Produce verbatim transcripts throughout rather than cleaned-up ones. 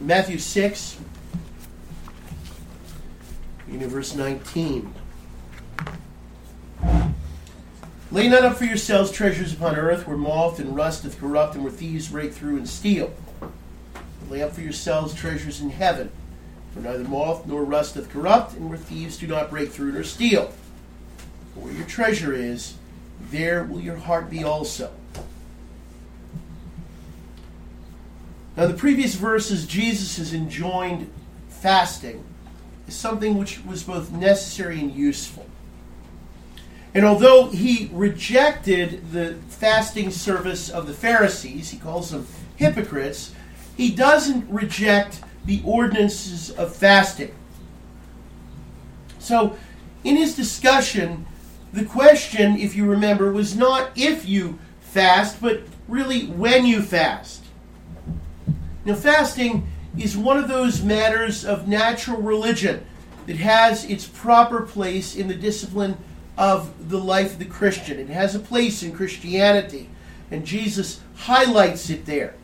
Matthew six, in verse nineteen. Lay not up for yourselves treasures upon earth, where moth and rust doth corrupt, and where thieves break through and steal. But lay up for yourselves treasures in heaven, for neither moth nor rust doth corrupt, and where thieves do not break through nor steal. For where your treasure is, there will your heart be also. Now, in the previous verses, Jesus has enjoined fasting as something which was both necessary and useful. And although he rejected the fasting service of the Pharisees, he calls them hypocrites, he doesn't reject the ordinances of fasting. So, in his discussion, the question, if you remember, was not if you fast, but really when you fast. Now, fasting is one of those matters of natural religion that has its proper place in the discipline of the life of the Christian. It has a place in Christianity, and Jesus highlights it there.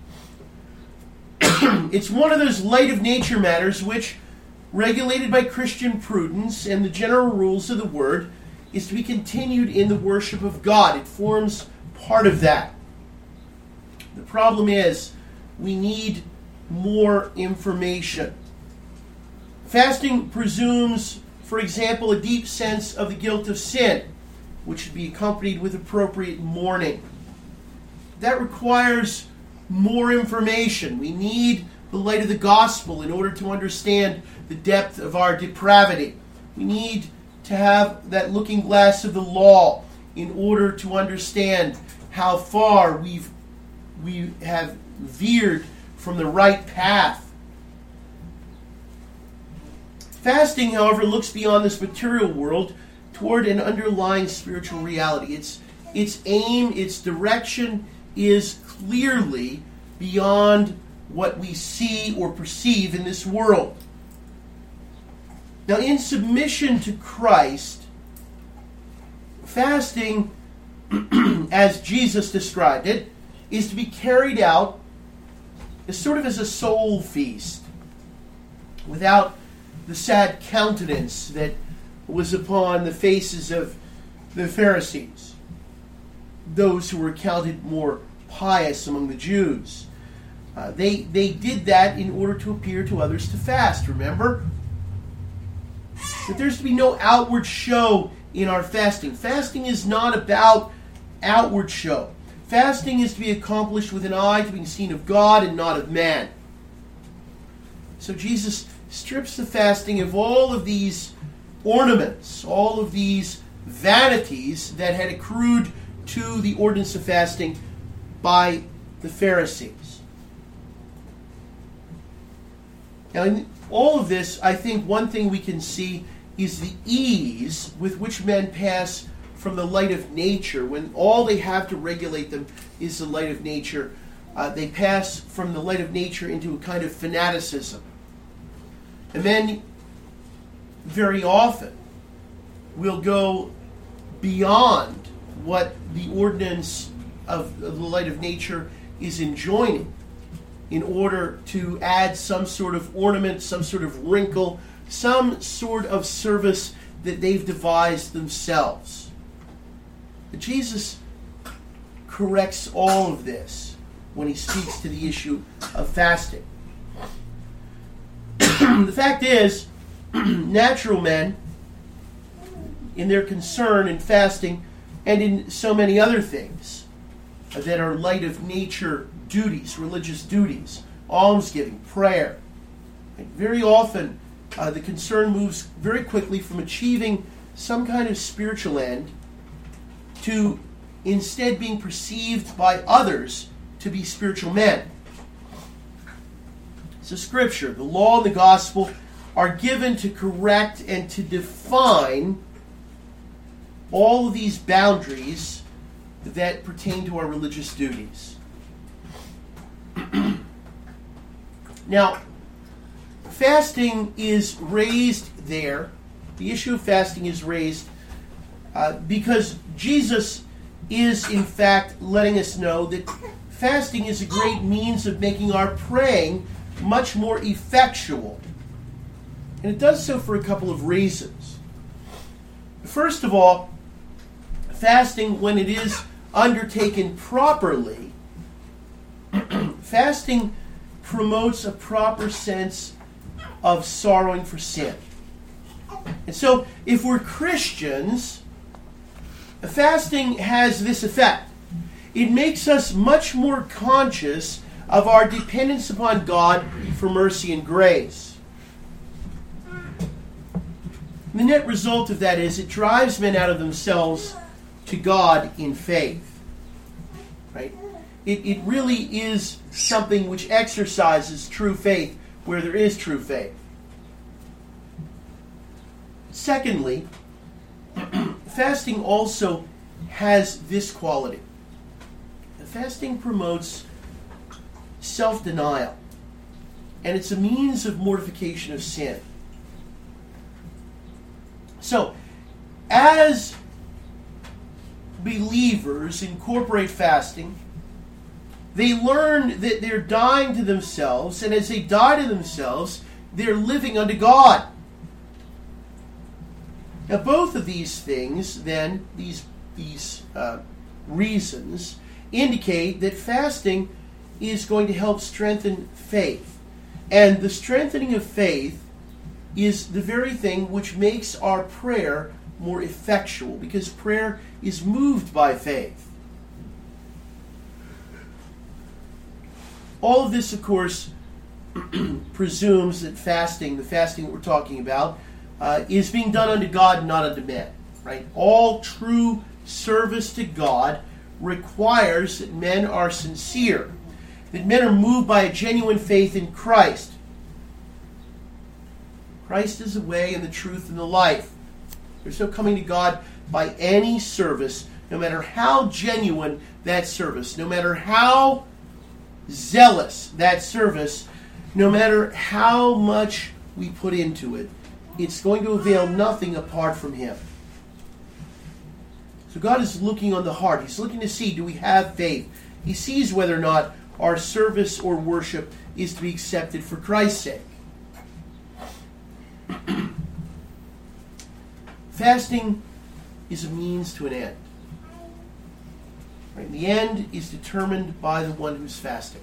It's one of those light of nature matters which, regulated by Christian prudence and the general rules of the Word, is to be continued in the worship of God. It forms part of that. The problem is, we need more information. Fasting presumes, for example, a deep sense of the guilt of sin, which should be accompanied with appropriate mourning. That requires more information. We need the light of the gospel in order to understand the depth of our depravity. We need to have that looking glass of the law in order to understand how far we've we have veered from the right path. Fasting, however, looks beyond this material world toward an underlying spiritual reality. Its, its aim, its direction is clearly beyond what we see or perceive in this world. Now, in submission to Christ, fasting, as Jesus described it, is to be carried out as sort of as a soul feast, without the sad countenance that was upon the faces of the Pharisees, those who were counted more pious among the Jews. Uh, they, they did that in order to appear to others to fast, remember? That there's to be no outward show in our fasting. Fasting is not about outward show. Fasting is to be accomplished with an eye to being seen of God and not of man. So Jesus strips the fasting of all of these ornaments, all of these vanities that had accrued to the ordinance of fasting by the Pharisees. Now, in all of this, I think one thing we can see is the ease with which men pass from the light of nature, when all they have to regulate them is the light of nature. Uh, they pass from the light of nature into a kind of fanaticism. And then, very often, will go beyond what the ordinance of the light of nature is enjoining in order to add some sort of ornament, some sort of wrinkle, some sort of service that they've devised themselves. But Jesus corrects all of this when he speaks to the issue of fasting. The fact is, natural men, in their concern in fasting and in so many other things that are light of nature duties, religious duties, almsgiving, prayer, and very often uh, the concern moves very quickly from achieving some kind of spiritual end to instead being perceived by others to be spiritual men. So Scripture, the law and the gospel, are given to correct and to define all of these boundaries that pertain to our religious duties. Now, fasting is raised there. The issue of fasting is raised uh, because Jesus is, in fact, letting us know that fasting is a great means of making our praying much more effectual. And it does so for a couple of reasons. First of all, fasting, when it is undertaken properly, fasting promotes a proper sense of sorrowing for sin. And so, if we're Christians, fasting has this effect. It makes us much more conscious of our dependence upon God for mercy and grace. The net result of that is it drives men out of themselves to God in faith. Right? It, it really is something which exercises true faith where there is true faith. Secondly, fasting also has this quality. Fasting promotes self-denial, and it's a means of mortification of sin. So, as believers incorporate fasting, they learn that they're dying to themselves, and as they die to themselves, they're living unto God. Now, both of these things, then, these, these uh, reasons, indicate that fasting is going to help strengthen faith. And the strengthening of faith is the very thing which makes our prayer more effectual, because prayer is moved by faith. All of this, of course, presumes that fasting, the fasting that we're talking about, uh, is being done unto God and not unto men. Right? All true service to God requires that men are sincere, that men are moved by a genuine faith in Christ. Christ is the way and the truth and the life. There's no coming to God by any service, no matter how genuine that service, no matter how zealous that service, no matter how much we put into it. It's going to avail nothing apart from Him. So God is looking on the heart. He's looking to see, do we have faith? He sees whether or not our service or worship is to be accepted for Christ's sake. Fasting is a means to an end. Right? The end is determined by the one who's fasting.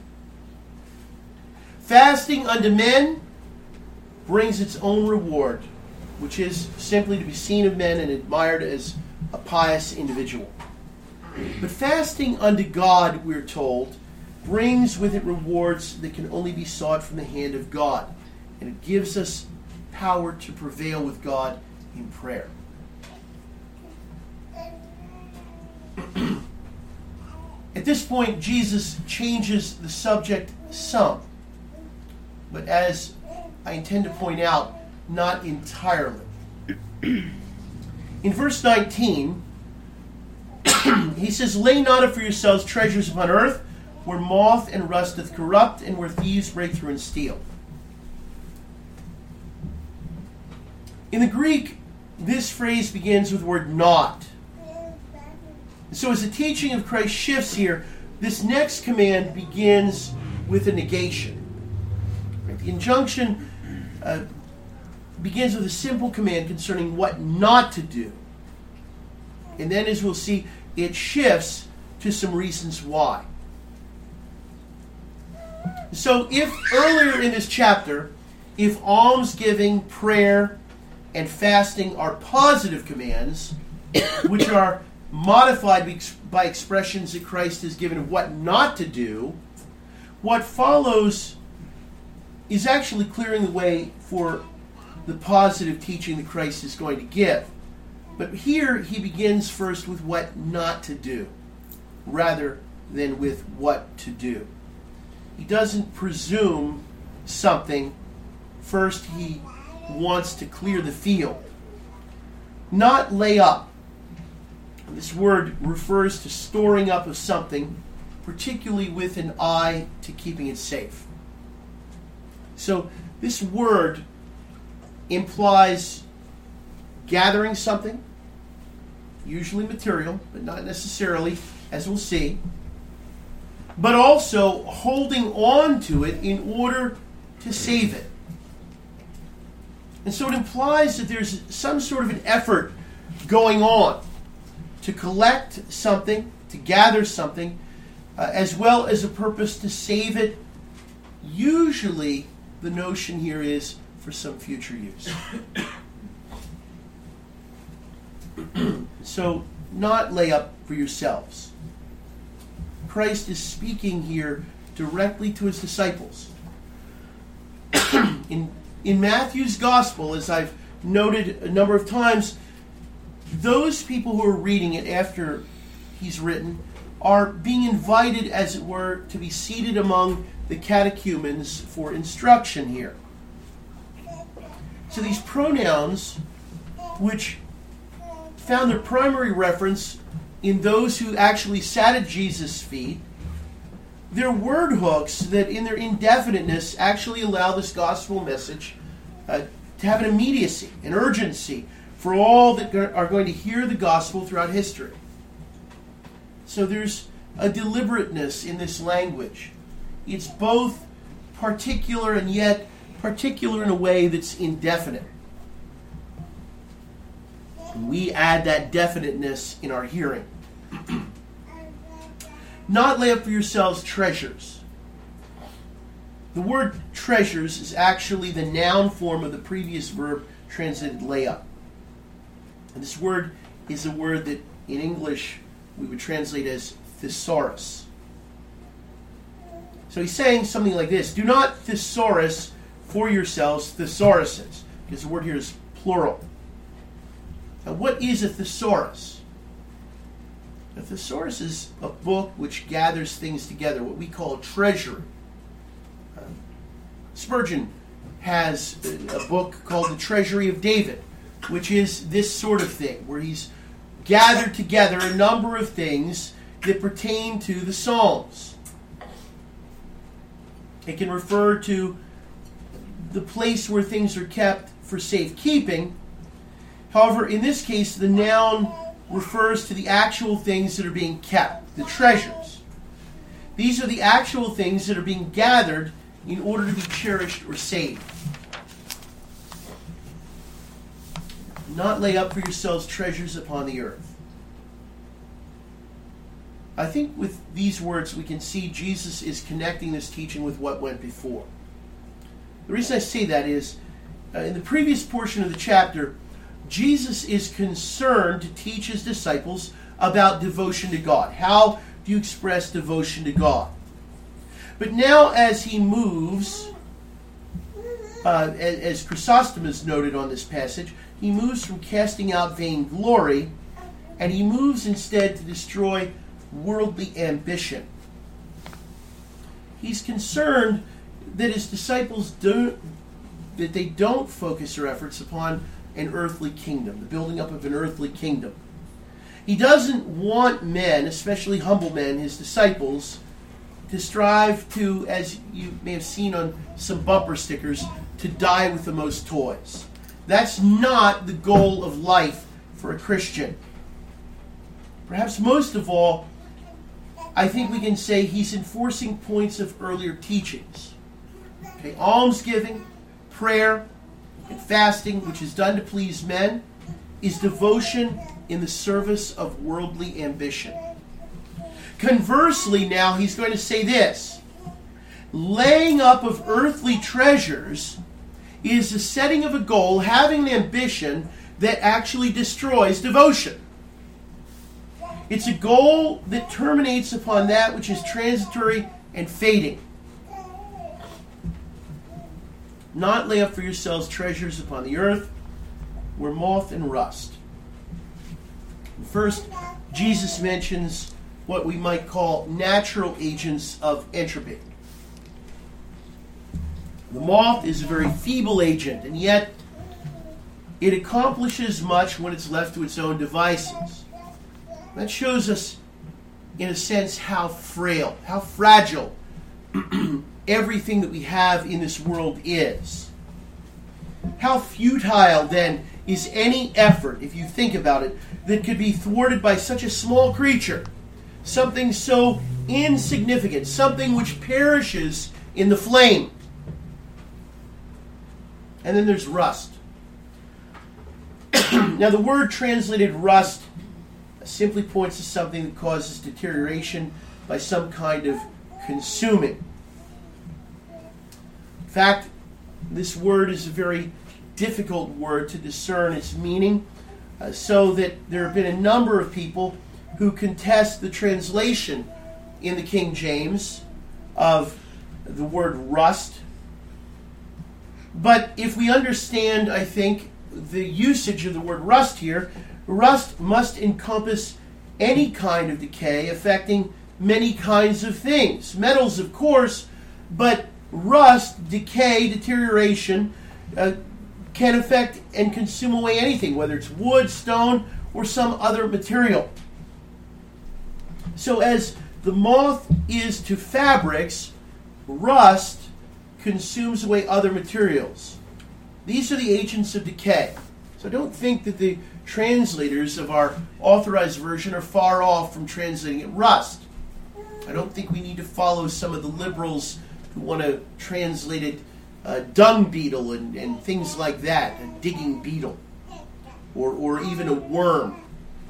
Fasting unto men brings its own reward, which is simply to be seen of men and admired as a pious individual. But fasting unto God, we're told, brings with it rewards that can only be sought from the hand of God. And it gives us power to prevail with God in prayer. At this point, Jesus changes the subject some. But as I intend to point out, not entirely. In verse nineteen, he says, "Lay not up for yourselves treasures upon earth, where moth and rust doth corrupt, and where thieves break through and steal." In the Greek, this phrase begins with the word "not." So as the teaching of Christ shifts here, this next command begins with a negation. The injunction uh, begins with a simple command concerning what not to do. And then, as we'll see, it shifts to some reasons why. So if earlier in this chapter, if almsgiving, prayer, and fasting are positive commands, which are modified by expressions that Christ has given of what not to do, what follows is actually clearing the way for the positive teaching that Christ is going to give. But here he begins first with what not to do, rather than with what to do. He doesn't presume something. First, he wants to clear the field. Not lay up. This word refers to storing up of something, particularly with an eye to keeping it safe. So this word implies gathering something, usually material, but not necessarily, as we'll see, but also holding on to it in order to save it. And so it implies that there's some sort of an effort going on to collect something, to gather something, uh, as well as a purpose to save it. Usually, the notion here is for some future use. So, not lay up for yourselves. Christ is speaking here directly to his disciples. in, in Matthew's gospel, as I've noted a number of times, those people who are reading it after he's written are being invited, as it were, to be seated among the catechumens for instruction here. So these pronouns, which found their primary reference in those who actually sat at Jesus' feet, they're word hooks that in their indefiniteness actually allow this gospel message uh, to have an immediacy, an urgency for all that are going to hear the gospel throughout history. So there's a deliberateness in this language. It's both particular and yet particular in a way that's indefinite. And we add that definiteness in our hearing. Not lay up for yourselves treasures. The word treasures is actually the noun form of the previous verb translated lay up. And this word is a word that in English we would translate as thesaurus. So he's saying something like this: do not thesaurus for yourselves thesauruses, because the word here is plural. Now, what is a thesaurus? A thesaurus is a book which gathers things together, what we call a treasury. Uh, Spurgeon has a, a book called The Treasury of David, which is this sort of thing, where he's gathered together a number of things that pertain to the Psalms. It can refer to the place where things are kept for safekeeping. However, in this case, the noun refers to the actual things that are being kept, the treasures. These are the actual things that are being gathered in order to be cherished or saved. Not lay up for yourselves treasures upon the earth. I think with these words we can see Jesus is connecting this teaching with what went before. The reason I say that is, uh, in the previous portion of the chapter, Jesus is concerned to teach his disciples about devotion to God. How do you express devotion to God? But now as he moves, uh, as Chrysostom has noted on this passage, he moves from casting out vainglory, and he moves instead to destroy worldly ambition. He's concerned that his disciples don't, that they don't focus their efforts upon an earthly kingdom, the building up of an earthly kingdom. He doesn't want men, especially humble men, his disciples, to strive to, as you may have seen on some bumper stickers, to die with the most toys. That's not the goal of life for a Christian. Perhaps most of all, I think we can say he's enforcing points of earlier teachings. Okay, almsgiving, prayer, and fasting, which is done to please men, is devotion in the service of worldly ambition. Conversely, now he's going to say this: laying up of earthly treasures is the setting of a goal, having an ambition that actually destroys devotion. It's a goal that terminates upon that which is transitory and fading. Not lay up for yourselves treasures upon the earth, where moth and rust. First, Jesus mentions what we might call natural agents of entropy. The moth is a very feeble agent, and yet it accomplishes much when it's left to its own devices. That shows us, in a sense, how frail, how fragile everything that we have in this world is. How futile, then, is any effort, if you think about it, that could be thwarted by such a small creature, something so insignificant, something which perishes in the flame. And then there's rust. Now, the word translated rust simply points to something that causes deterioration by some kind of consuming. In fact, this word is a very difficult word to discern its meaning, uh, so that there have been a number of people who contest the translation in the King James of the word rust. But if we understand, I think, the usage of the word rust here, rust must encompass any kind of decay affecting many kinds of things. Metals, of course, but rust, decay, deterioration, uh, can affect and consume away anything, whether it's wood, stone, or some other material. So as the moth is to fabrics, rust consumes away other materials. These are the agents of decay. So don't think that the translators of our authorized version are far off from translating it rust. I don't think we need to follow some of the liberals who want to translate it uh, dung beetle and, and things like that, a digging beetle, or, or even a worm.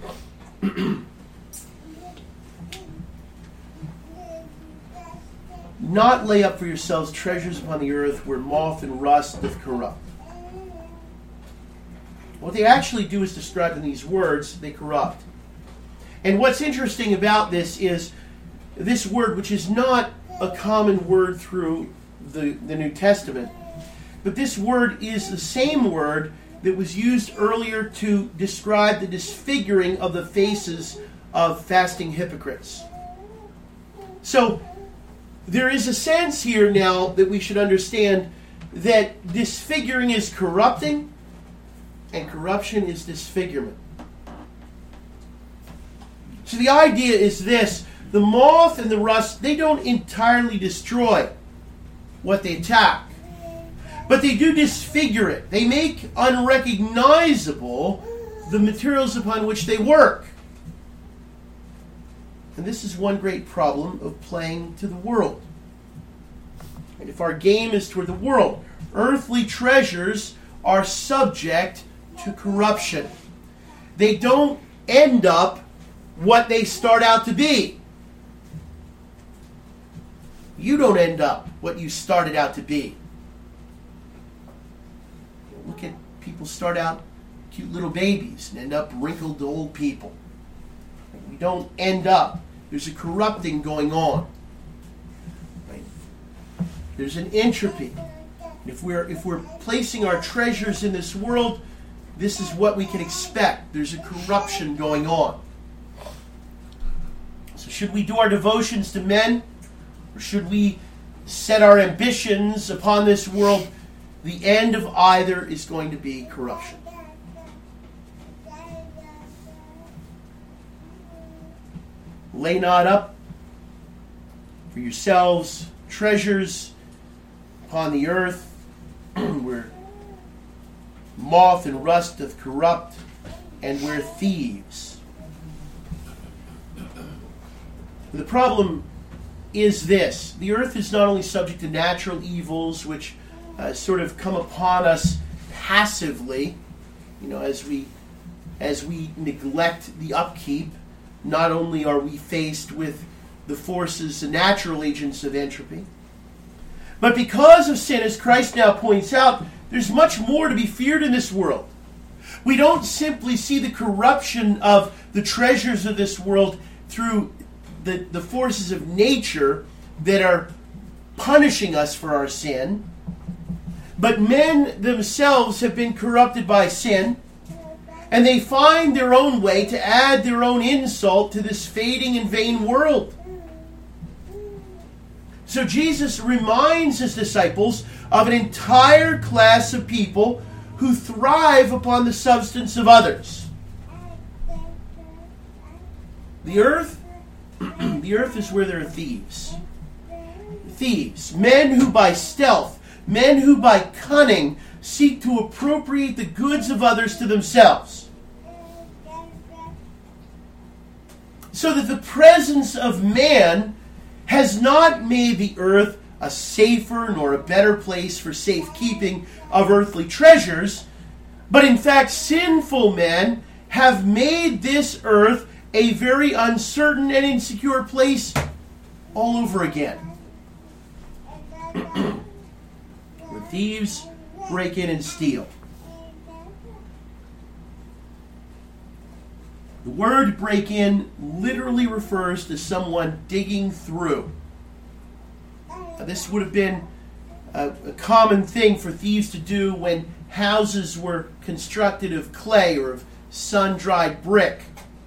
Not lay up for yourselves treasures upon the earth where moth and rust doth corrupt. What they actually do is described in these words, they corrupt. And what's interesting about this is this word, which is not a common word through the, the New Testament, but this word is the same word that was used earlier to describe the disfiguring of the faces of fasting hypocrites. So, there is a sense here now that we should understand that disfiguring is corrupting, and corruption is disfigurement. So the idea is this: the moth and the rust, they don't entirely destroy what they attack, but they do disfigure it. They make unrecognizable the materials upon which they work. And this is one great problem of playing to the world. And if our game is toward the world, earthly treasures are subject to corruption. They don't end up what they start out to be. You don't end up what you started out to be. Look at people start out cute little babies and end up wrinkled old people. We don't end up. There's a corrupting going on. Right? There's an entropy. And if we're if we're placing our treasures in this world, this is what we can expect. There's a corruption going on. So should we do our devotions to men? Or should we set our ambitions upon this world? The end of either is going to be corruption. Lay not up for yourselves treasures upon the earth, where moth and rust doth corrupt, and where thieves. The problem is this: the earth is not only subject to natural evils, which uh, sort of come upon us passively, you know, as we as we neglect the upkeep. Not only are we faced with the forces, the natural agents of entropy, but because of sin, as Christ now points out, there's much more to be feared in this world. We don't simply see the corruption of the treasures of this world through the, the forces of nature that are punishing us for our sin, but men themselves have been corrupted by sin, and they find their own way to add their own insult to this fading and vain world. So Jesus reminds his disciples of an entire class of people who thrive upon the substance of others. The earth, the earth is where there are thieves. Thieves, men who by stealth, men who by cunning seek to appropriate the goods of others to themselves. So that the presence of man has not made the earth a safer nor a better place for safekeeping of earthly treasures, but in fact sinful men have made this earth a very uncertain and insecure place all over again. Where thieves break in and steal. The word break in literally refers to someone digging through. Now, this would have been a, a common thing for thieves to do when houses were constructed of clay or of sun-dried brick.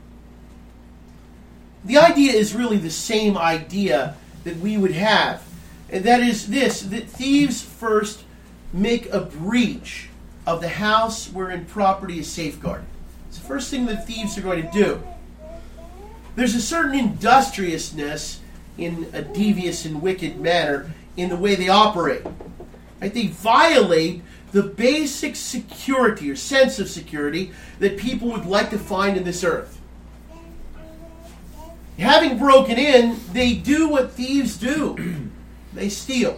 The idea is really the same idea that we would have. And that is this, that thieves first make a breach of the house wherein property is safeguarded. It's the first thing that thieves are going to do. There's a certain industriousness in a devious and wicked manner in the way they operate. Right? They violate the basic security or sense of security that people would like to find in this earth. Having broken in, they do what thieves do. They steal.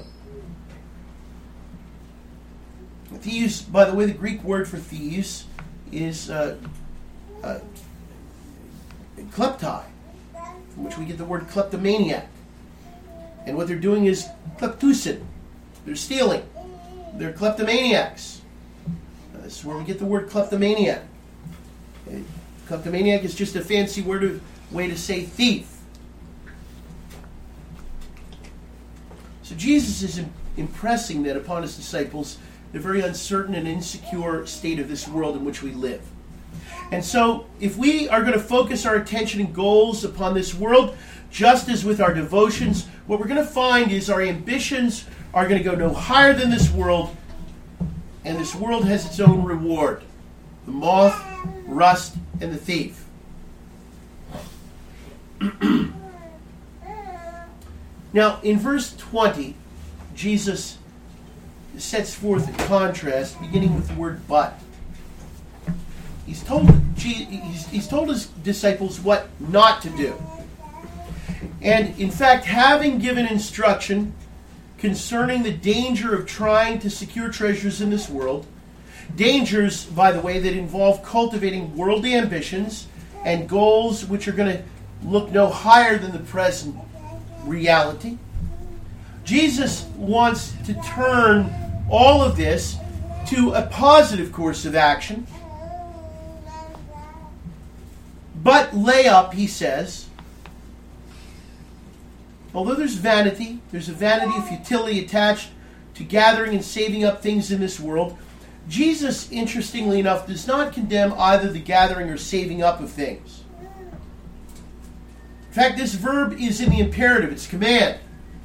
Thieves, by the way, the Greek word for thieves is uh, uh, kleptai, from which we get the word kleptomaniac. And what they're doing is kleptusin. They're stealing. They're kleptomaniacs. Uh, this is where we get the word kleptomaniac. Okay. Kleptomaniac is just a fancy word of, way to say thief. So Jesus is impressing that upon his disciples the very uncertain and insecure state of this world in which we live. And so if we are going to focus our attention and goals upon this world, just as with our devotions, what we're going to find is our ambitions are going to go no higher than this world, and this world has its own reward. The moth, rust, and the thief. Now, in verse twenty, Jesus sets forth a contrast, beginning with the word but. He's told, he's, he's told his disciples what not to do. And, in fact, having given instruction concerning the danger of trying to secure treasures in this world, dangers, by the way, that involve cultivating worldly ambitions and goals which are going to look no higher than the present reality. Jesus wants to turn all of this to a positive course of action. But lay up, he says, although there's vanity, there's a vanity of futility attached to gathering and saving up things in this world, Jesus, interestingly enough, does not condemn either the gathering or saving up of things. In fact, this verb is in the imperative, it's command.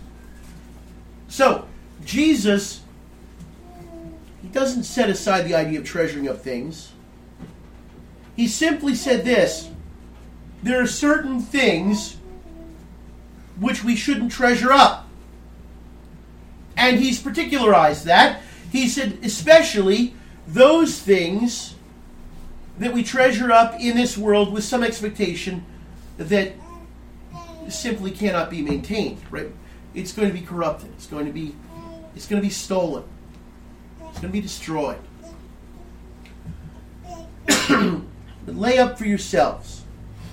So, Jesus, he doesn't set aside the idea of treasuring up things. He simply said this: there are certain things which we shouldn't treasure up. And he's particularized that. He said, especially those things that we treasure up in this world with some expectation that simply cannot be maintained, right? It's going to be corrupted. It's going to be, it's going to be stolen. It's going to be destroyed. But lay up for yourselves.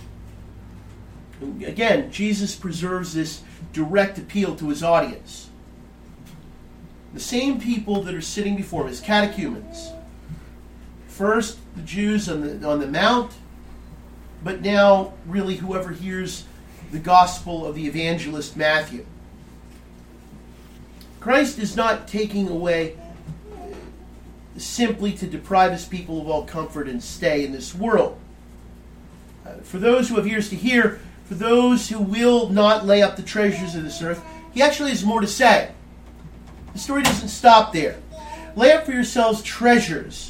Again, Jesus preserves this direct appeal to his audience. The same people that are sitting before him, his catechumens. First, the Jews on the, on the Mount, but now, really, whoever hears the gospel of the evangelist Matthew. Christ is not taking away simply to deprive his people of all comfort and stay in this world. Uh, for those who have ears to hear, for those who will not lay up the treasures of this earth, he actually has more to say. The story doesn't stop there. Lay up for yourselves treasures.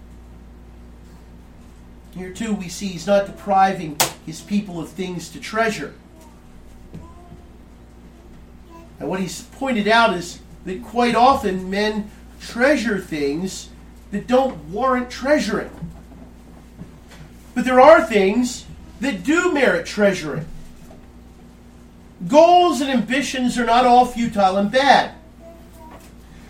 Here too we see he's not depriving his people of things to treasure. And what he's pointed out is that quite often men treasure things that don't warrant treasuring. But there are things that do merit treasuring. Goals and ambitions are not all futile and bad.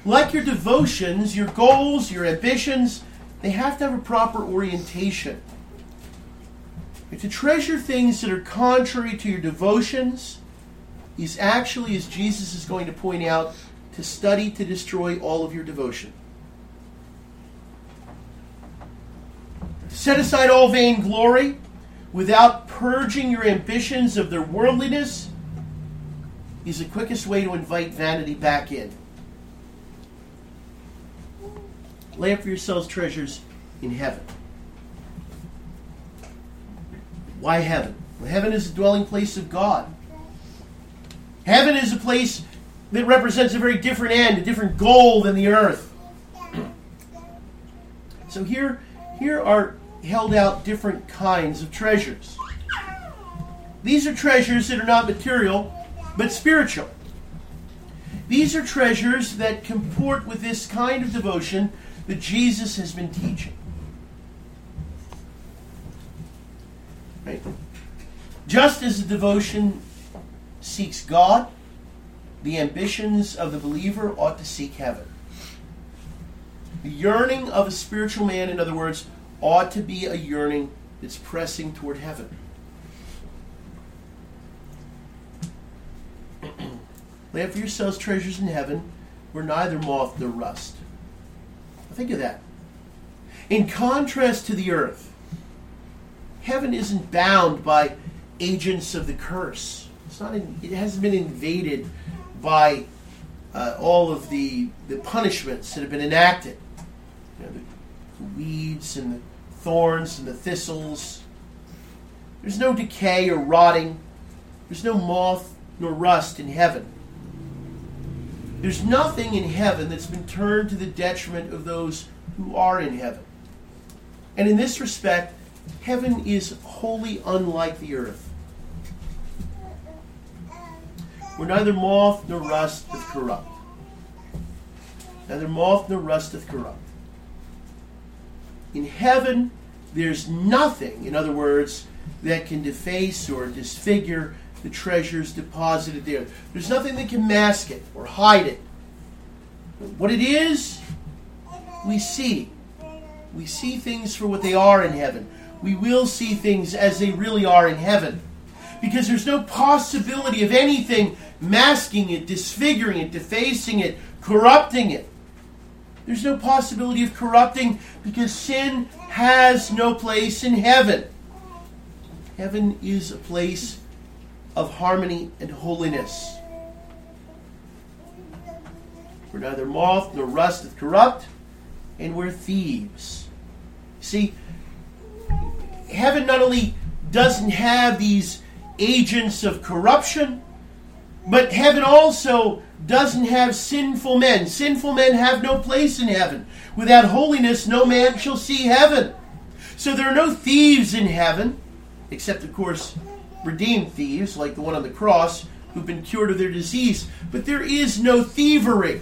like your devotions, your goals, your ambitions, they have to have a proper orientation. To treasure things that are contrary to your devotions is actually, as Jesus is going to point out, to study to destroy all of your devotion. To set aside all vain glory without purging your ambitions of their worldliness is the quickest way to invite vanity back in. Lay up for yourselves treasures in heaven. Why heaven? Well, heaven is the dwelling place of God. Heaven is a place that represents a very different end, a different goal than the earth. So here, here are held out different kinds of treasures. These are treasures that are not material, but spiritual. These are treasures that comport with this kind of devotion that Jesus has been teaching. Right? Just as the devotion seeks God, the ambitions of the believer ought to seek heaven. The yearning of a spiritual man, in other words, ought to be a yearning that's pressing toward heaven. Lay up for yourselves treasures in heaven where neither moth nor rust. Think of that. In contrast to the earth, heaven isn't bound by agents of the curse. It's not. In, it hasn't been invaded by uh, all of the the punishments that have been enacted. You know, the, the weeds and the thorns and the thistles. There's no decay or rotting. There's no moth nor rust in heaven. There's nothing in heaven that's been turned to the detriment of those who are in heaven. And in this respect, heaven is wholly unlike the earth, where neither moth nor rust doth corrupt. Neither moth nor rust doth corrupt. In heaven, there's nothing, in other words, that can deface or disfigure the treasures deposited there. There's nothing that can mask it or hide it. What it is, we see. We see things for what they are in heaven. We will see things as they really are in heaven. Because there's no possibility of anything masking it, disfiguring it, defacing it, corrupting it. There's no possibility of corrupting because sin has no place in heaven. Heaven is a place of harmony and holiness, where neither moth nor rust doth corrupt, and where thieves. See, heaven not only doesn't have these agents of corruption, but heaven also doesn't have sinful men. Sinful men have no place in heaven. Without holiness, no man shall see heaven. So there are no thieves in heaven, except, of course, redeemed thieves, like the one on the cross, who've been cured of their disease. But there is no thievery.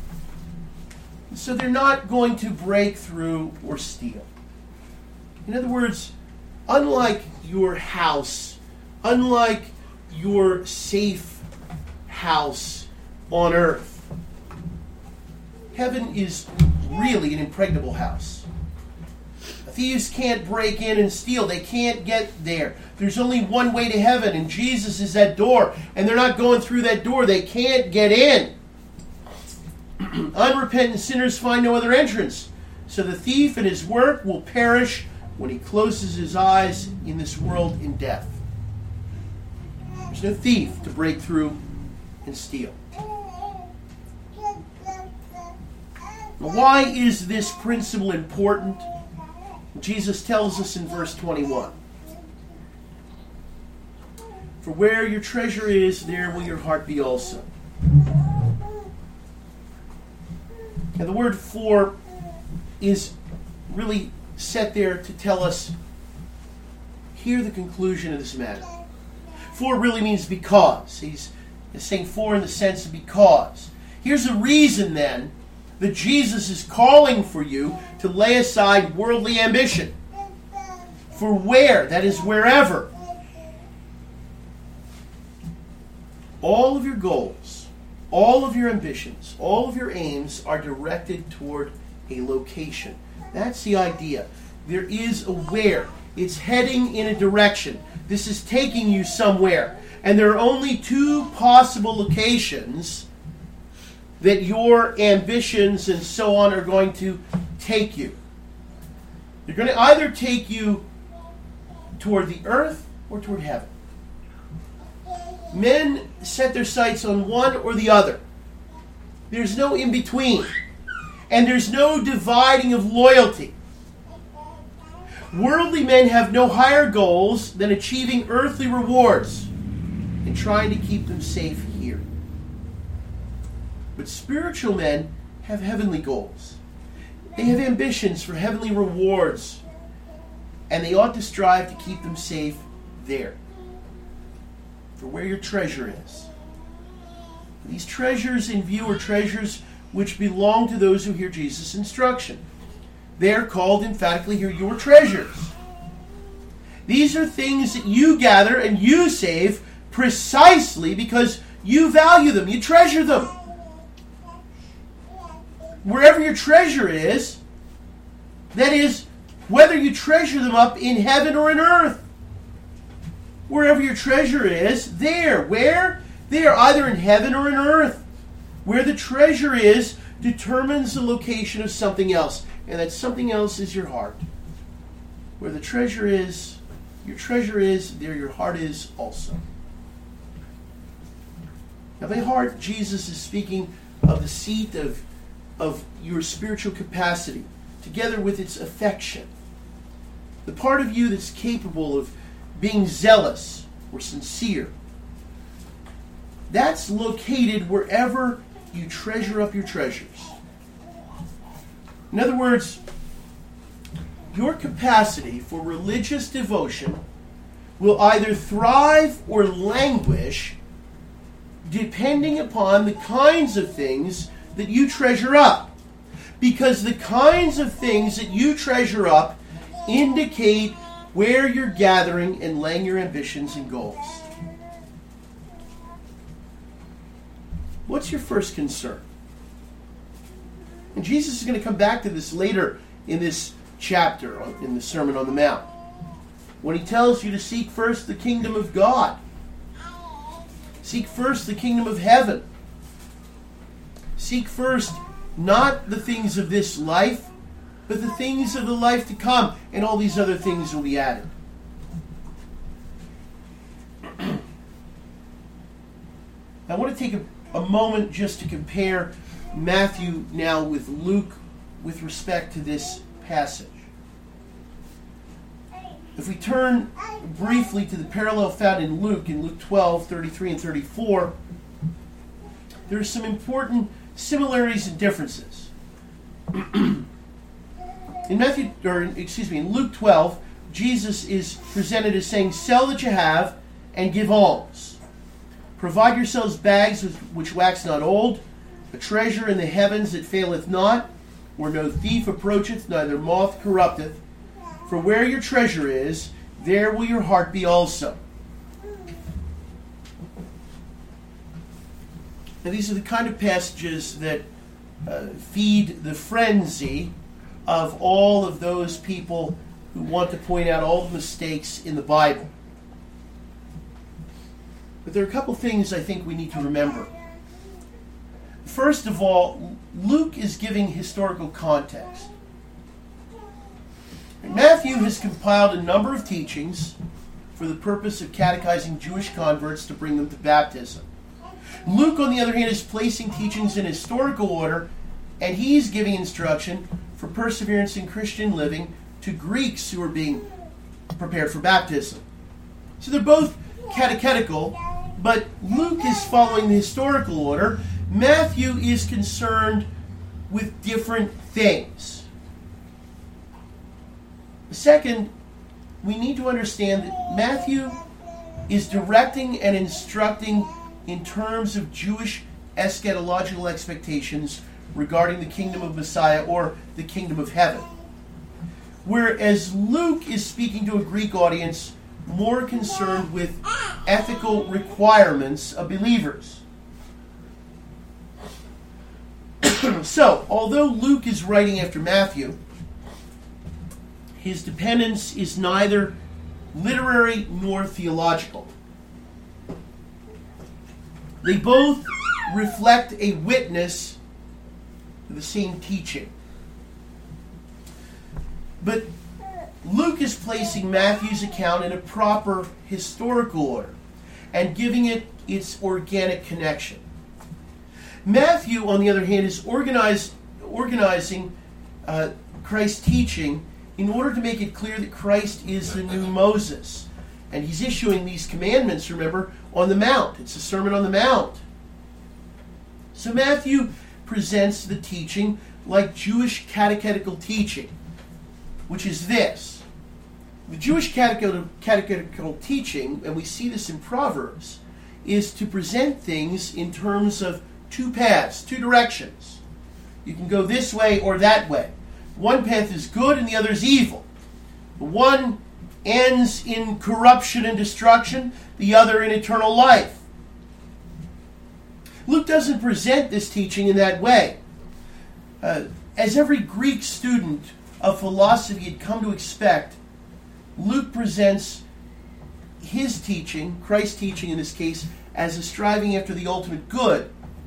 So they're not going to break through or steal. In other words, unlike your house, unlike your safe house on earth, heaven is really an impregnable house. Thieves can't break in and steal. They can't get there. There's only one way to heaven, and Jesus is that door. And they're not going through that door. They can't get in. Unrepentant sinners find no other entrance. So the thief and his work will perish when he closes his eyes in this world in death. There's no thief to break through and steal. Now, why is this principle important? Jesus tells us in verse twenty-one. For where your treasure is, there will your heart be also. And the word for is really set there to tell us, hear the conclusion of this matter. For really means because. He's saying for in the sense of because. Here's a reason then that Jesus is calling for you to lay aside worldly ambition. For where, that is wherever, all of your goals, all of your ambitions, all of your aims are directed toward a location. That's the idea. There is a where. It's heading in a direction. This is taking you somewhere. And there are only two possible locations that your ambitions and so on are going to take you. They're going to either take you toward the earth or toward heaven. Men set their sights on one or the other. There's no in-between. And there's no dividing of loyalty. Worldly men have no higher goals than achieving earthly rewards and trying to keep them safe here. But spiritual men have heavenly goals. They have ambitions for heavenly rewards, and they ought to strive to keep them safe there, for where your treasure is. These treasures in view are treasures which belong to those who hear Jesus' instruction. They are called emphatically here your treasures. These are things that you gather and you save precisely because you value them, you treasure them. Wherever your treasure is, that is, whether you treasure them up in heaven or in earth. Wherever your treasure is, there. Where? There, either in heaven or in earth. Where the treasure is determines the location of something else. And that something else is your heart. Where the treasure is, your treasure is, there your heart is also. Now by heart, Jesus is speaking of the seat of, of your spiritual capacity, together with its affection. The part of you that's capable of being zealous or sincere. That's located wherever you treasure up your treasures. In other words, your capacity for religious devotion will either thrive or languish depending upon the kinds of things that you treasure up. Because the kinds of things that you treasure up indicate where you're gathering and laying your ambitions and goals. What's your first concern? And Jesus is going to come back to this later in this chapter, in the Sermon on the Mount, when he tells you to seek first the kingdom of God. Seek first the kingdom of heaven. Seek first not the things of this life, but the things of the life to come, and all these other things will be added. I want to take a, a moment just to compare Matthew now with Luke with respect to this passage. If we turn briefly to the parallel found in Luke, in Luke twelve, thirty-three and thirty-four, there are some important similarities and differences. In Matthew, or excuse me, in Luke twelve, Jesus is presented as saying, "Sell that you have and give alms. Provide yourselves bags which wax not old, a treasure in the heavens that faileth not, where no thief approacheth, neither moth corrupteth. For where your treasure is, there will your heart be also." Now, these are the kind of passages that uh, feed the frenzy of all of those people who want to point out all the mistakes in the Bible. But there are a couple things I think we need to remember. First of all, Luke is giving historical context. Matthew has compiled a number of teachings for the purpose of catechizing Jewish converts to bring them to baptism. Luke, on the other hand, is placing teachings in historical order, and he's giving instruction for perseverance in Christian living to Greeks who are being prepared for baptism. So they're both catechetical, but Luke is following the historical order. Matthew is concerned with different things. Second, we need to understand that Matthew is directing and instructing in terms of Jewish eschatological expectations regarding the kingdom of Messiah or the kingdom of heaven. Whereas Luke is speaking to a Greek audience more concerned with ethical requirements of believers. So, although Luke is writing after Matthew, his dependence is neither literary nor theological. They both reflect a witness to the same teaching. But Luke is placing Matthew's account in a proper historical order and giving it its organic connection. Matthew, on the other hand, is organized, organizing uh, Christ's teaching in order to make it clear that Christ is the new Moses. And he's issuing these commandments, remember, on the Mount. It's a Sermon on the Mount. So Matthew presents the teaching like Jewish catechetical teaching, which is this. The Jewish catechetical, catechetical teaching, and we see this in Proverbs, is to present things in terms of two paths, two directions. You can go this way or that way. One path is good and the other is evil. The one ends in corruption and destruction, the other in eternal life. Luke doesn't present this teaching in that way. Uh, as every Greek student of philosophy had come to expect, Luke presents his teaching, Christ's teaching in this case, as a striving after the ultimate good.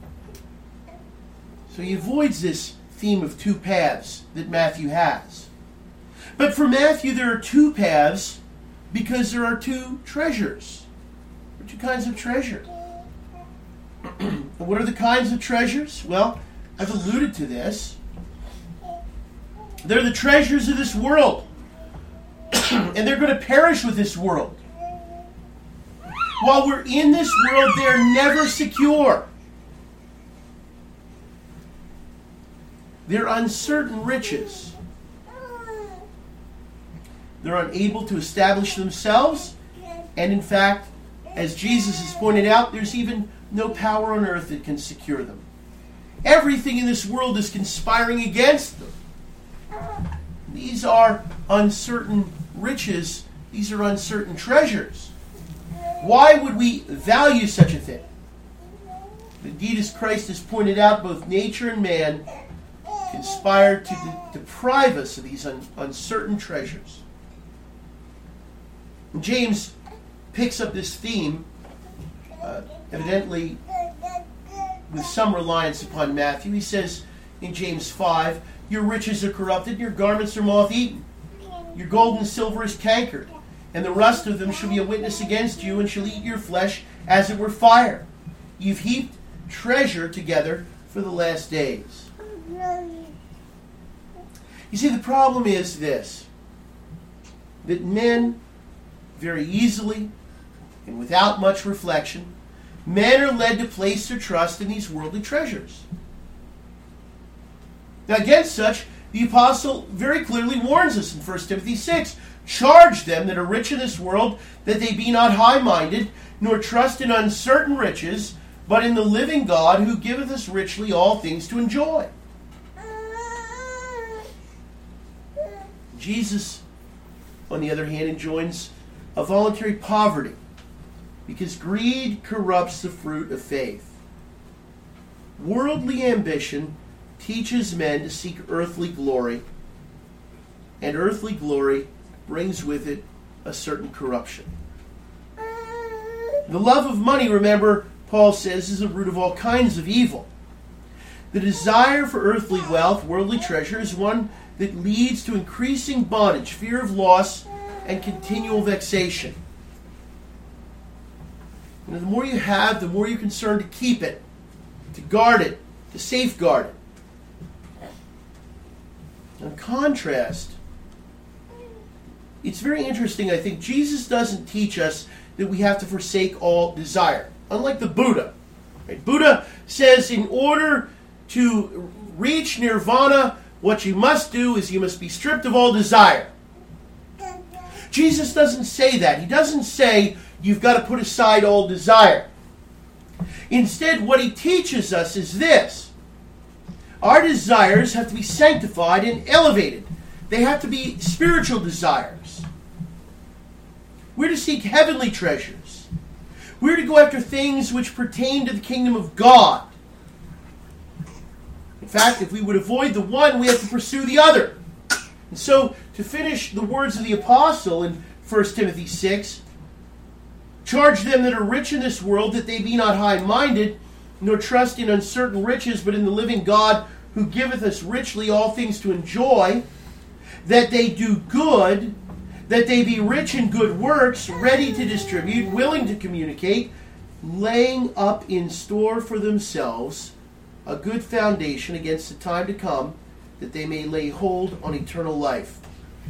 So he avoids this theme of two paths that Matthew has. But for Matthew, there are two paths because there are two treasures. There are two kinds of treasure. What are the kinds of treasures? Well, I've alluded to this. They're the treasures of this world. And they're going to perish with this world. While we're in this world, they're never secure. They're uncertain riches. They're unable to establish themselves. And in fact, as Jesus has pointed out, there's even no power on earth that can secure them. Everything in this world is conspiring against them. These are uncertain riches. These are uncertain treasures. Why would we value such a thing? Indeed, as Christ has pointed out, both nature and man conspire to de- deprive us of these un- uncertain treasures. And James picks up this theme, uh, evidently with some reliance upon Matthew. He says in James five, "Your riches are corrupted, and your garments are moth-eaten. Your gold and silver is cankered, and the rust of them shall be a witness against you, and shall eat your flesh as it were fire. You've heaped treasure together for the last days." You see, the problem is this, that men very easily and without much reflection, men are led to place their trust in these worldly treasures. Now, against such, the apostle very clearly warns us in First Timothy six, "Charge them that are rich in this world, that they be not high-minded, nor trust in uncertain riches, but in the living God, who giveth us richly all things to enjoy." Jesus, on the other hand, enjoins a voluntary poverty, because greed corrupts the fruit of faith. Worldly ambition teaches men to seek earthly glory, and earthly glory brings with it a certain corruption. The love of money, remember, Paul says, is the root of all kinds of evil. The desire for earthly wealth, worldly treasure, is one that leads to increasing bondage, fear of loss, and continual vexation. And the more you have, the more you're concerned to keep it, to guard it, to safeguard it. In contrast, it's very interesting, I think, Jesus doesn't teach us that we have to forsake all desire. Unlike the Buddha. Right? Buddha says in order to reach nirvana, what you must do is you must be stripped of all desire. Jesus doesn't say that. He doesn't say you've got to put aside all desire. Instead, what he teaches us is this. Our desires have to be sanctified and elevated. They have to be spiritual desires. We're to seek heavenly treasures. We're to go after things which pertain to the kingdom of God. In fact, if we would avoid the one, we have to pursue the other. And so, to finish the words of the apostle in First Timothy six, charge them that are rich in this world that they be not high-minded, nor trust in uncertain riches, but in the living God, who giveth us richly all things to enjoy, that they do good, that they be rich in good works, ready to distribute, willing to communicate, laying up in store for themselves a good foundation against the time to come, that they may lay hold on eternal life.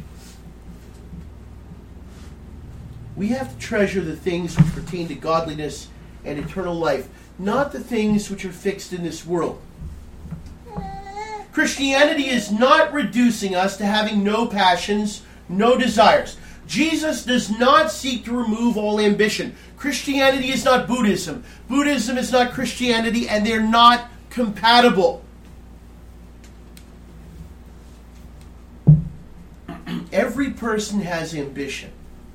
We have to treasure the things which pertain to godliness and eternal life, not the things which are fixed in this world. Christianity is not reducing us to having no passions, no desires. Jesus does not seek to remove all ambition. Christianity is not Buddhism. Buddhism is not Christianity, and they're not compatible. Every person has ambition.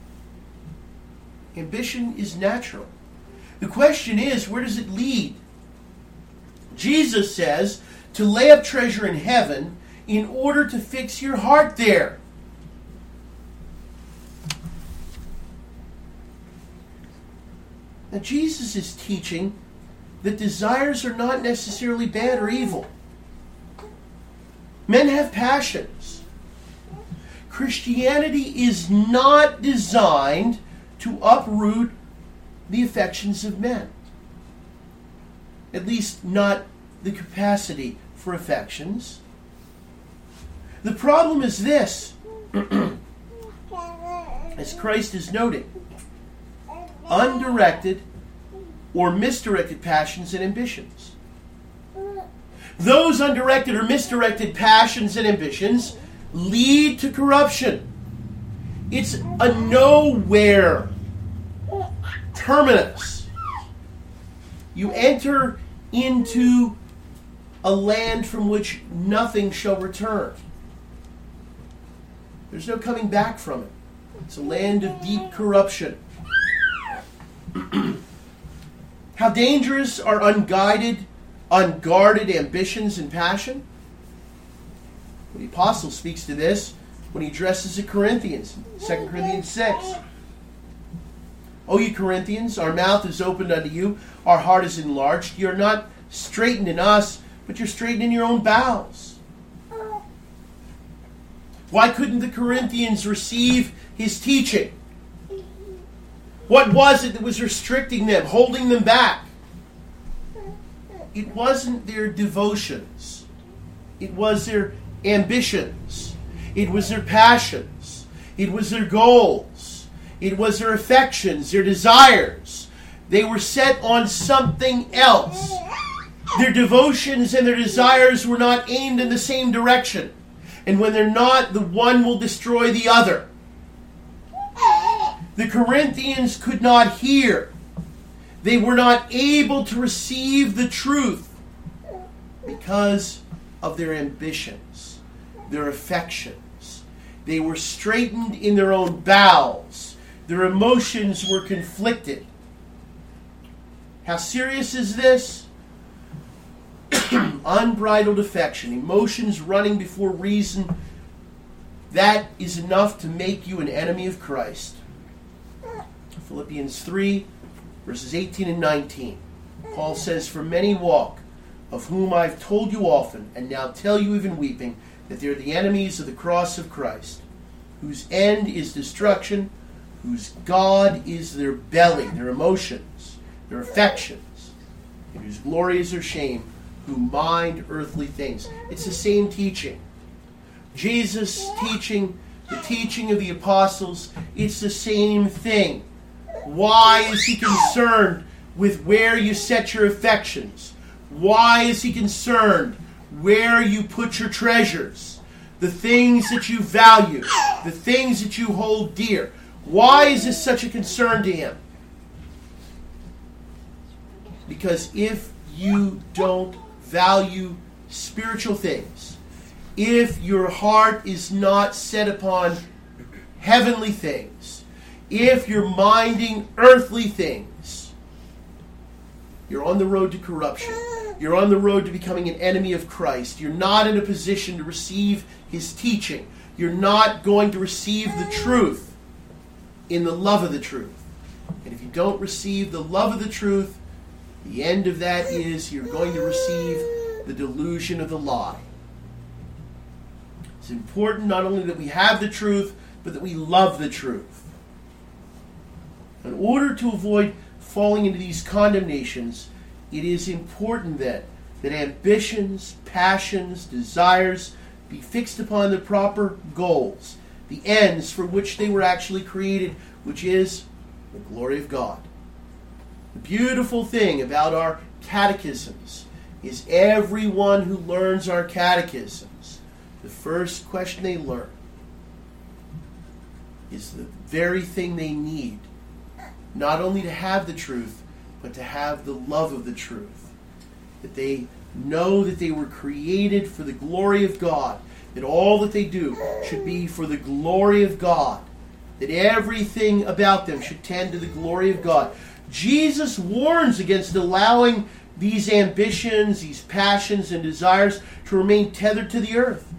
Ambition is natural. The question is, where does it lead? Jesus says to lay up treasure in heaven in order to fix your heart there. Now, Jesus is teaching that desires are not necessarily bad or evil. Men have passions. Christianity is not designed to uproot the affections of men. At least not the capacity for affections. The problem is this, as Christ is noting, undirected or misdirected passions and ambitions. Those undirected or misdirected passions and ambitions lead to corruption. It's a nowhere terminus. You enter into a land from which nothing shall return. There's no coming back from it. It's a land of deep corruption. How dangerous are unguided, unguarded ambitions and passion? The apostle speaks to this when he addresses the Corinthians, Second Corinthians six. O ye Corinthians, our mouth is opened unto you, our heart is enlarged. You're not straitened in us, but you're straitened in your own bowels. Why couldn't the Corinthians receive his teaching? What was it that was restricting them, holding them back? It wasn't their devotions. It was their ambitions. It was their passions. It was their goals. It was their affections, their desires. They were set on something else. Their devotions and their desires were not aimed in the same direction. And when they're not, the one will destroy the other. The Corinthians could not hear. They were not able to receive the truth because of their ambitions, their affections. They were straitened in their own bowels. Their emotions were conflicted. How serious is this? Unbridled affection, emotions running before reason, that is enough to make you an enemy of Christ. Philippians three, verses eighteen and nineteen. Paul says, "For many walk, of whom I've told you often, and now tell you even weeping, that they're the enemies of the cross of Christ, whose end is destruction, whose God is their belly," their emotions, their affections, and whose glory is their shame, who mind earthly things. It's the same teaching. Jesus' teaching, the teaching of the apostles, it's the same thing. Why is he concerned with where you set your affections? Why is he concerned where you put your treasures? The things that you value, the things that you hold dear. Why is this such a concern to him? Because if you don't value spiritual things, if your heart is not set upon heavenly things, if you're minding earthly things, you're on the road to corruption. you're on the road to becoming an enemy of Christ. You're not in a position to receive his teaching. You're not going to receive the truth in the love of the truth. And if you don't receive the love of the truth, the end of that is you're going to receive the delusion of the lie. It's important not only that we have the truth, but that we love the truth. In order to avoid falling into these condemnations, it is important then that ambitions, passions, desires be fixed upon the proper goals, the ends for which they were actually created, which is the glory of God. The beautiful thing about our catechisms is everyone who learns our catechisms, the first question they learn is the very thing they need, not only to have the truth, but to have the love of the truth. That they know that they were created for the glory of God, that all that they do should be for the glory of God, that everything about them should tend to the glory of God. Jesus warns against allowing these ambitions, these passions and desires to remain tethered to the earth.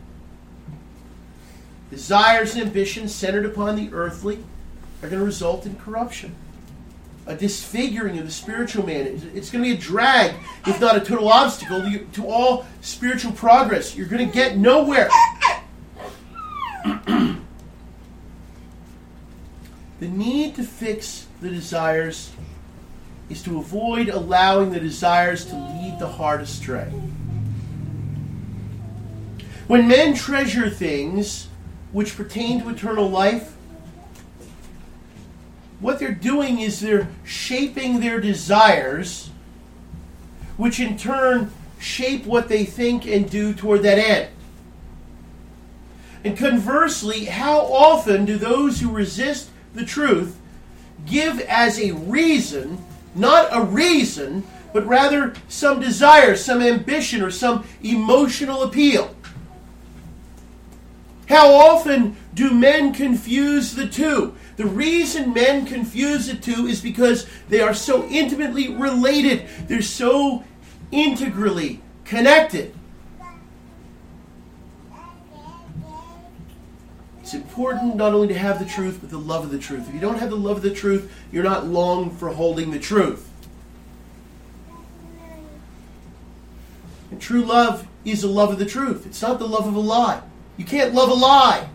Desires and ambitions centered upon the earthly are going to result in corruption, a disfiguring of the spiritual man. It's going to be a drag, if not a total obstacle, to all spiritual progress. You're going to get nowhere. The need to fix the desires is to avoid allowing the desires to lead the heart astray. When men treasure things which pertain to eternal life, what they're doing is they're shaping their desires, which in turn shape what they think and do toward that end. And conversely, how often do those who resist the truth give as a reason, not a reason, but rather some desire, some ambition, or some emotional appeal? How often do men confuse the two? The reason men confuse the two is because they are so intimately related. They're so integrally connected. It's important not only to have the truth, but the love of the truth. If you don't have the love of the truth, you're not long for holding the truth. And true love is the love of the truth. It's not the love of a lie. You can't love a lie.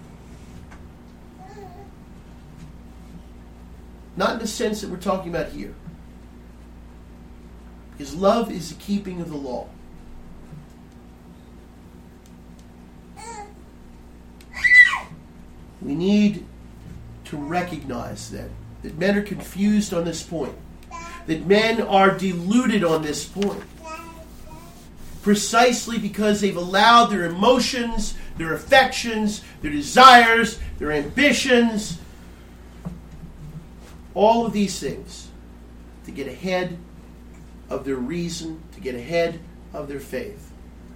Not in the sense that we're talking about here. Because love is the keeping of the law. We need to recognize that, that men are confused on this point. That men are deluded on this point. Precisely because they've allowed their emotions, their affections, their desires, their ambitions, all of these things, to get ahead of their reason, to get ahead of their faith.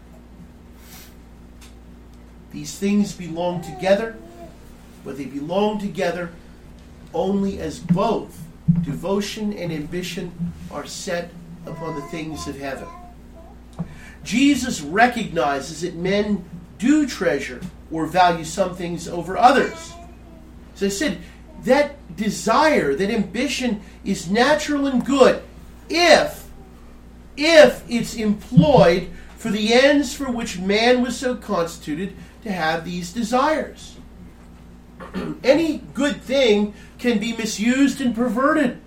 These things belong together, but they belong together only as both devotion and ambition are set upon the things of heaven. Jesus recognizes that men do treasure or value some things over others. As I said, that desire, that ambition is natural and good if, if it's employed for the ends for which man was so constituted to have these desires. Any good thing can be misused and perverted.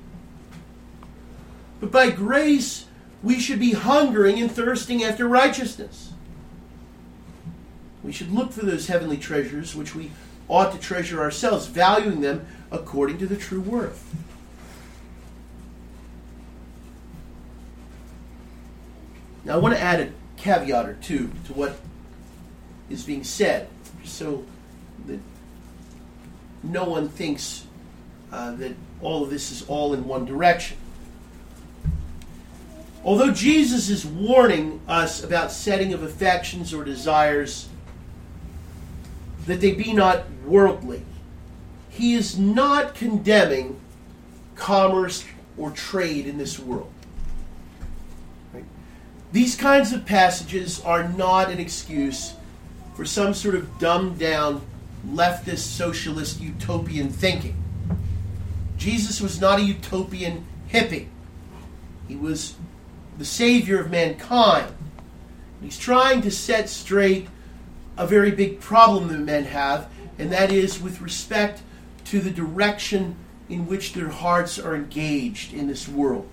But by grace, we should be hungering and thirsting after righteousness. We should look for those heavenly treasures which we ought to treasure ourselves, valuing them according to the true worth. Now I want to add a caveat or two to what is being said, so that no one thinks uh, that all of this is all in one direction. Although Jesus is warning us about setting of affections or desires, that they be not worldly, he is not condemning commerce or trade in this world. Right? These kinds of passages are not an excuse for some sort of dumbed-down leftist socialist utopian thinking. Jesus was not a utopian hippie. He was the Savior of mankind. He's trying to set straight a very big problem that men have, and that is with respect to the direction in which their hearts are engaged in this world.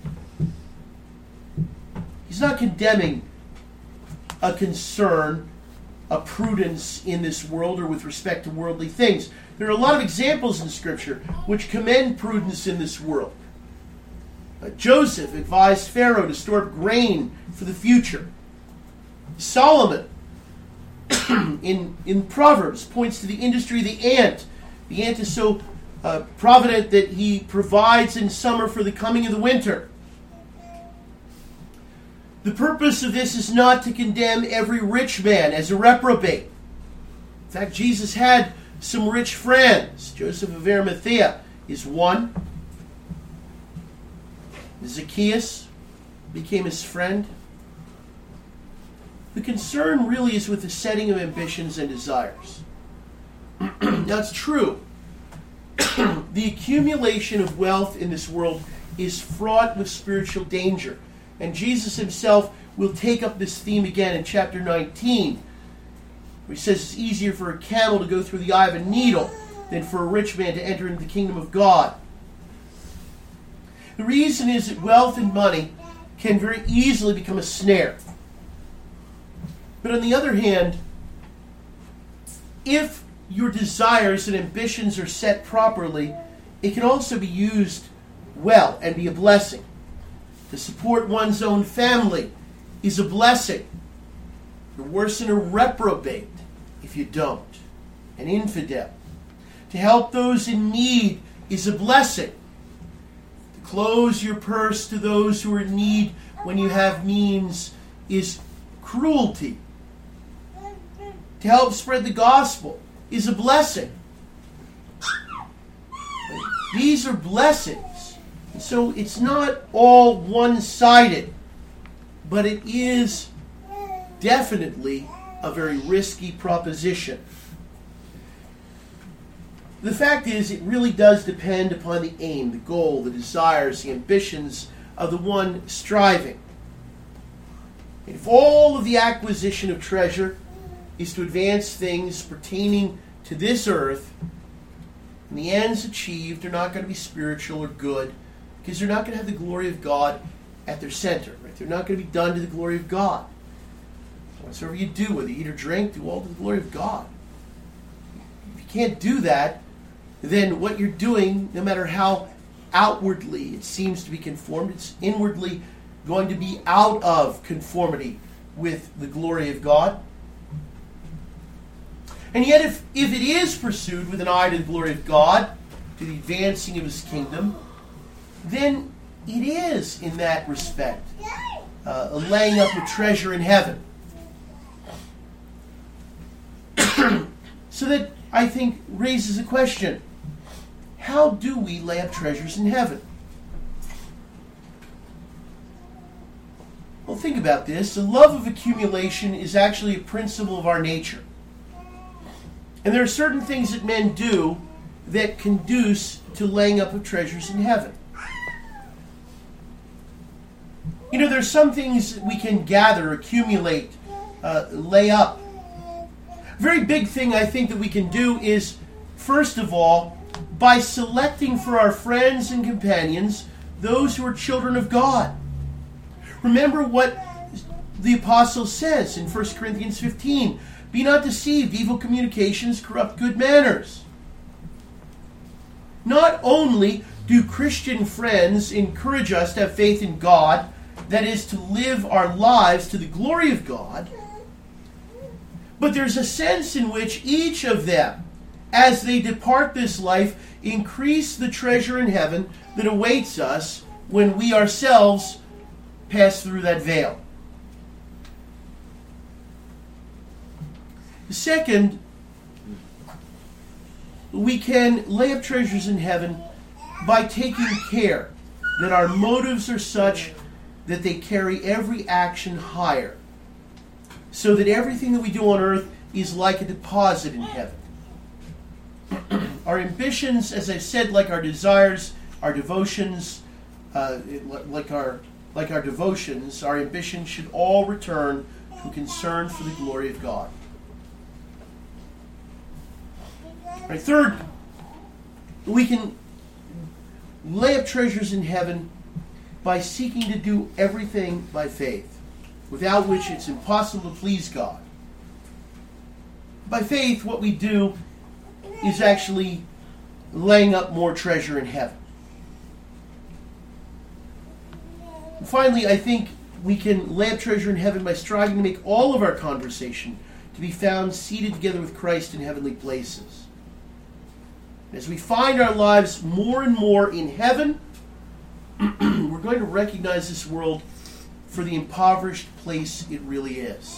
He's not condemning a concern, a prudence in this world or with respect to worldly things. There are a lot of examples in Scripture which commend prudence in this world. Uh, Joseph advised Pharaoh to store up grain for the future. Solomon in, in Proverbs points to the industry of the ant. The ant is so uh, provident that he provides in summer for the coming of the winter. The purpose of this is not to condemn every rich man as a reprobate. In fact, Jesus had some rich friends. Joseph of Arimathea is one. Zacchaeus became his friend. The concern really is with the setting of ambitions and desires. Now, it's true. The accumulation of wealth in this world is fraught with spiritual danger. And Jesus himself will take up this theme again in chapter nineteen, where he says it's easier for a camel to go through the eye of a needle than for a rich man to enter into the kingdom of God. The reason is that wealth and money can very easily become a snare. But on the other hand, if your desires and ambitions are set properly, it can also be used well and be a blessing. To support one's own family is a blessing. You're worse than a reprobate if you don't, an infidel. To help those in need is a blessing. To close your purse to those who are in need when you have means is cruelty. To help spread the gospel is a blessing. These are blessings. And so it's not all one-sided, but it is definitely a very risky proposition. The fact is, it really does depend upon the aim, the goal, the desires, the ambitions of the one striving. If all of the acquisition of treasure is to advance things pertaining to this earth, and the ends achieved are not going to be spiritual or good, because they're not going to have the glory of God at their center. Right? They're not going to be done to the glory of God. Whatsoever you do, whether you eat or drink, do all to the glory of God. If you can't do that, then what you're doing, no matter how outwardly it seems to be conformed, it's inwardly going to be out of conformity with the glory of God. And yet, if, if it is pursued with an eye to the glory of God, to the advancing of his kingdom, then it is, in that respect, uh, a laying up of treasure in heaven. So that, I think, raises a question. How do we lay up treasures in heaven? Well, think about this. The love of accumulation is actually a principle of our nature. And there are certain things that men do that conduce to laying up of treasures in heaven. You know, there's some things we can gather, accumulate, uh, lay up. A very big thing I think that we can do is, first of all, by selecting for our friends and companions those who are children of God. Remember what the apostle says in First Corinthians fifteen. Be not deceived, evil communications corrupt good manners. Not only do Christian friends encourage us to have faith in God, that is, to live our lives to the glory of God, but there's a sense in which each of them, as they depart this life, increase the treasure in heaven that awaits us when we ourselves pass through that veil. Second, we can lay up treasures in heaven by taking care that our motives are such that they carry every action higher, so that everything that we do on earth is like a deposit in heaven. Our ambitions, as I've said, like our desires, our devotions, uh, like our like our devotions, our ambitions should all return to a concern for the glory of God. Right, third, we can lay up treasures in heaven by seeking to do everything by faith, without which it's impossible to please God. By faith, what we do is actually laying up more treasure in heaven. And finally, I think we can lay up treasure in heaven by striving to make all of our conversation to be found seated together with Christ in heavenly places. As we find our lives more and more in heaven, we're going to recognize this world for the impoverished place it really is.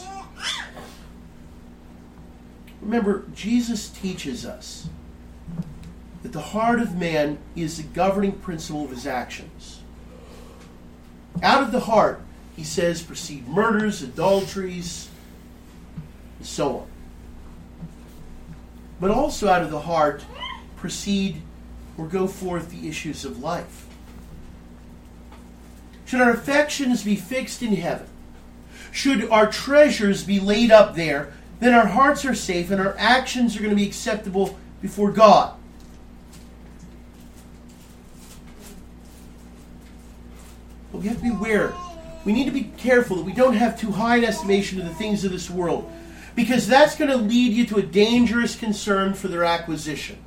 Remember, Jesus teaches us that the heart of man is the governing principle of his actions. Out of the heart, he says, proceed murders, adulteries, and so on. But also out of the heart proceed or go forth the issues of life. Should our affections be fixed in heaven, should our treasures be laid up there, then our hearts are safe and our actions are going to be acceptable before God. But we have to be aware. We need to be careful that we don't have too high an estimation of the things of this world, because that's going to lead you to a dangerous concern for their acquisition.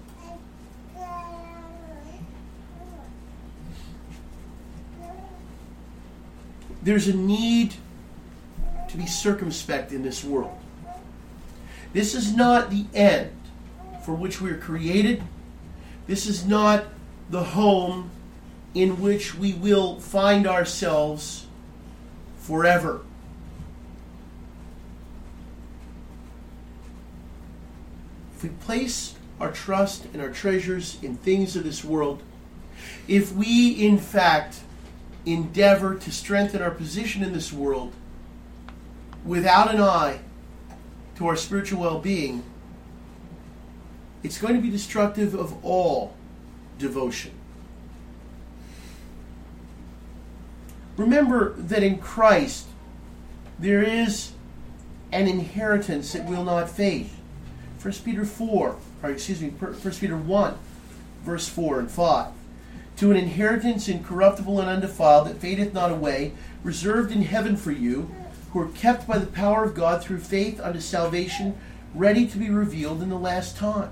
There's a need to be circumspect in this world. This is not the end for which we are created. This is not the home in which we will find ourselves forever. If we place our trust and our treasures in things of this world, if we in fact endeavor to strengthen our position in this world without an eye to our spiritual well-being, it's going to be destructive of all devotion. Remember that in Christ there is an inheritance that will not fade. First Peter four, or excuse me, First Peter one, verse four and five. To an inheritance incorruptible and undefiled that fadeth not away, reserved in heaven for you, who are kept by the power of God through faith unto salvation, ready to be revealed in the last time.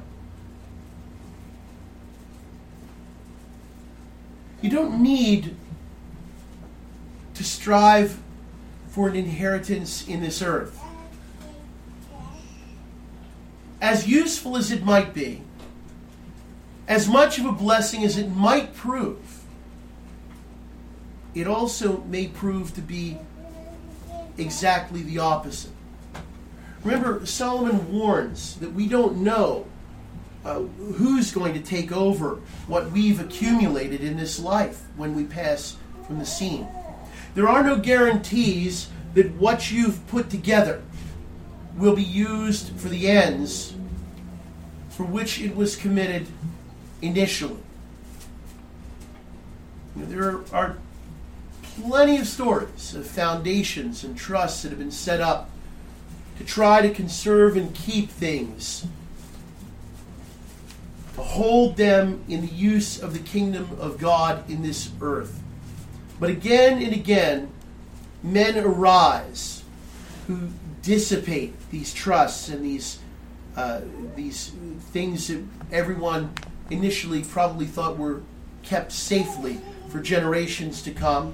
You don't need to strive for an inheritance in this earth. As useful as it might be, as much of a blessing as it might prove, it also may prove to be exactly the opposite. Remember, Solomon warns that we don't know uh, who's going to take over what we've accumulated in this life when we pass from the scene. There are no guarantees that what you've put together will be used for the ends for which it was committed initially. You know, there are plenty of stories of foundations and trusts that have been set up to try to conserve and keep things, to hold them in the use of the kingdom of God in this earth. But again and again, men arise who dissipate these trusts and these uh, these things that everyone initially probably thought were kept safely for generations to come.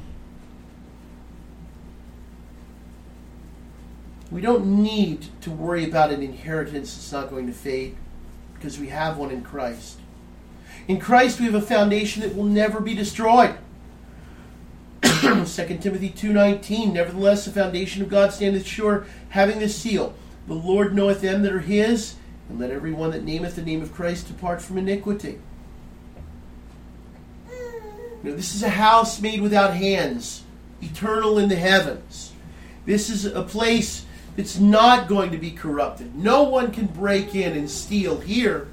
We don't need to worry about an inheritance that's not going to fade, because we have one in Christ. In Christ we have a foundation that will never be destroyed. Second Timothy two nineteen, nevertheless the foundation of God standeth sure, having this seal, the Lord knoweth them that are his, and let every one that nameth the name of Christ depart from iniquity. You know, this is a house made without hands, eternal in the heavens. This is a place that's not going to be corrupted. No one can break in and steal here.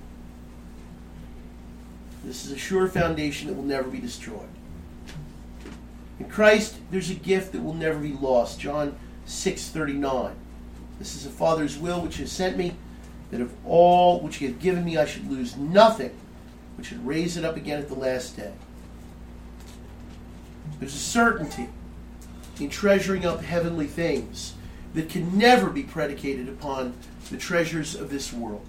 This is a sure foundation that will never be destroyed. In Christ, there's a gift that will never be lost. John six thirty-nine. This is the Father's will which has sent me, that of all which he hath given me I should lose nothing, which should raise it up again at the last day. There's a certainty in treasuring up heavenly things that can never be predicated upon the treasures of this world.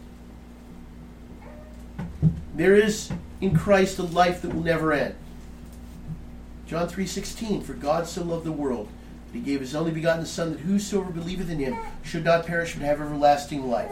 There is in Christ a life that will never end. John three sixteen, for God so loved the world that he gave his only begotten Son, that whosoever believeth in him should not perish but have everlasting life.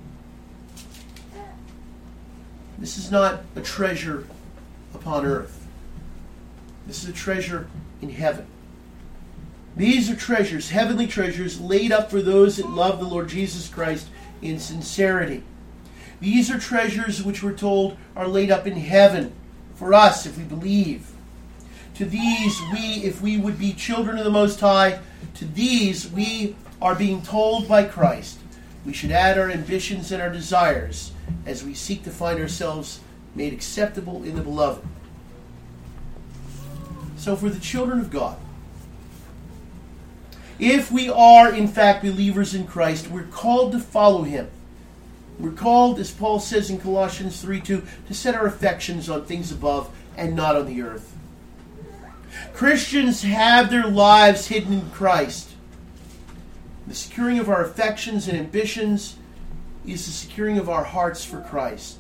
This is not a treasure upon earth. This is a treasure in heaven. These are treasures, heavenly treasures, laid up for those that love the Lord Jesus Christ in sincerity. These are treasures which we're told are laid up in heaven for us if we believe. To these, we, if we would be children of the Most High, to these we are being told by Christ, we should add our ambitions and our desires as we seek to find ourselves made acceptable in the Beloved. So for the children of God, if we are in fact believers in Christ, we're called to follow him. We're called, as Paul says in Colossians three two, to set our affections on things above and not on the earth. Christians have their lives hidden in Christ. The securing of our affections and ambitions is the securing of our hearts for Christ.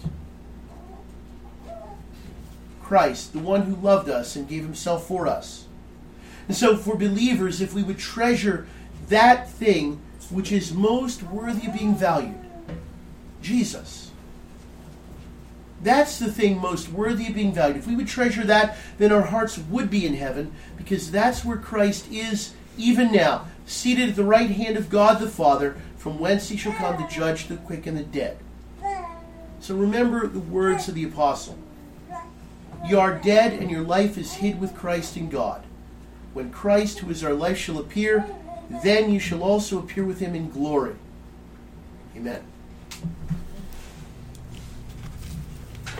Christ, the one who loved us and gave himself for us. And so for believers, if we would treasure that thing which is most worthy of being valued, Jesus. That's the thing most worthy of being valued. If we would treasure that, then our hearts would be in heaven, because that's where Christ is even now, seated at the right hand of God the Father, from whence he shall come to judge the quick and the dead. So remember the words of the apostle. You are dead, and your life is hid with Christ in God. When Christ, who is our life, shall appear, then you shall also appear with him in glory. Amen.